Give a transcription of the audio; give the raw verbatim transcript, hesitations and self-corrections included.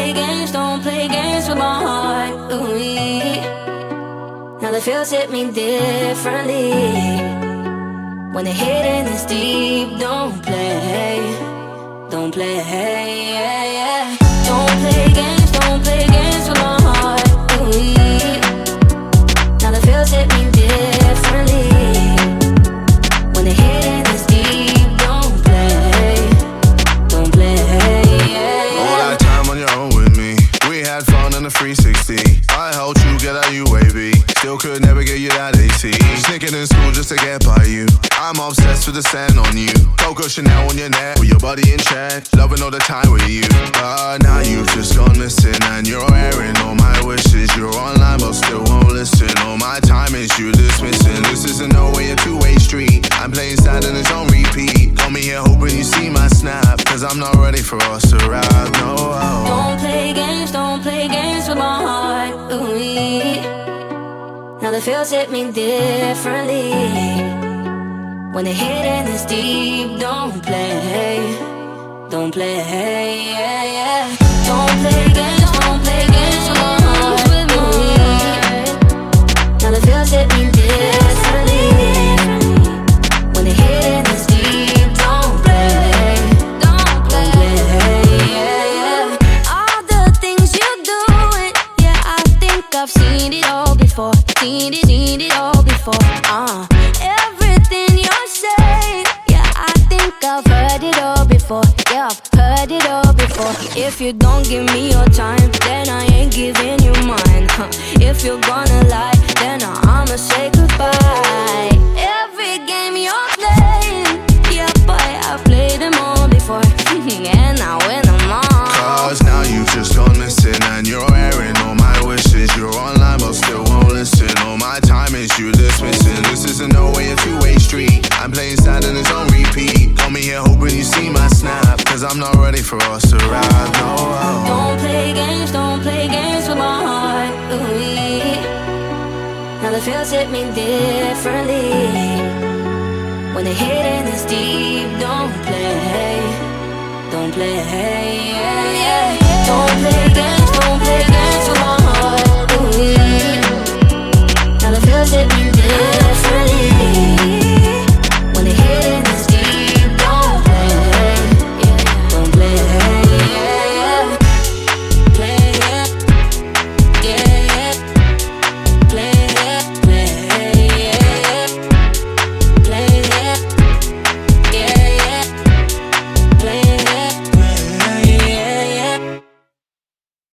play games, don't play games with my heart. Ooh, now the feels hit me differently. When the hidden is deep, don't play, don't play, yeah, yeah. Don't play games, don't play games with my heart. Ooh, now the feels hit me differently. When the hidden is deep, don't play, don't play, yeah, yeah. All that time on your own with me, we had fun in the three sixty. I helped you get out U A V, still could never get you that A C. Sneaking in school just to get by you. I'm obsessed with the sand on you. Coco Chanel on your neck, with your body in check. Loving all the time with you. But now you've just gone missing, and you're airing all my wishes. You're online but still won't listen. All my time is you dismissing. This isn't no way a two-way street. I'm playing sad and it's on repeat. Got me here hoping you see my snap, cause I'm not ready for us to ride, no. Don't play games, don't play games with my heart. Ooh, now the feels hit me differently. When the hidden is deep, don't play, don't play, yeah, yeah. Don't play games, don't play games with my heart. Ooh, now the feels hit me differently. When the hidden is deep, don't play, don't play, yeah, yeah. All the things you doing, yeah, I think I've seen it all before. Seen it, seen it all before, uh everything you're saying, yeah, I think I've heard it all before. Yeah, I've heard it all before. If you don't give me your time, then I ain't giving you mine, huh. If you're gonna lie, then I'ma say goodbye. Every game you're playing, yeah, boy, I've played them all before. And I win them all. Cause now you've just gone missing, and you're airing all my wishes. You're online but still won't listen. All my time is you dismissing. This isn't no way a two-way street. I'm playing sad and it's on repeat. Got me here hoping you see my snap, cause I'm not ready for us to ride, no. Don't play games, don't play games with my heart. Ooh, now the feels hit me differently. When the hidden is deep, don't play, don't play, yeah, yeah. Don't play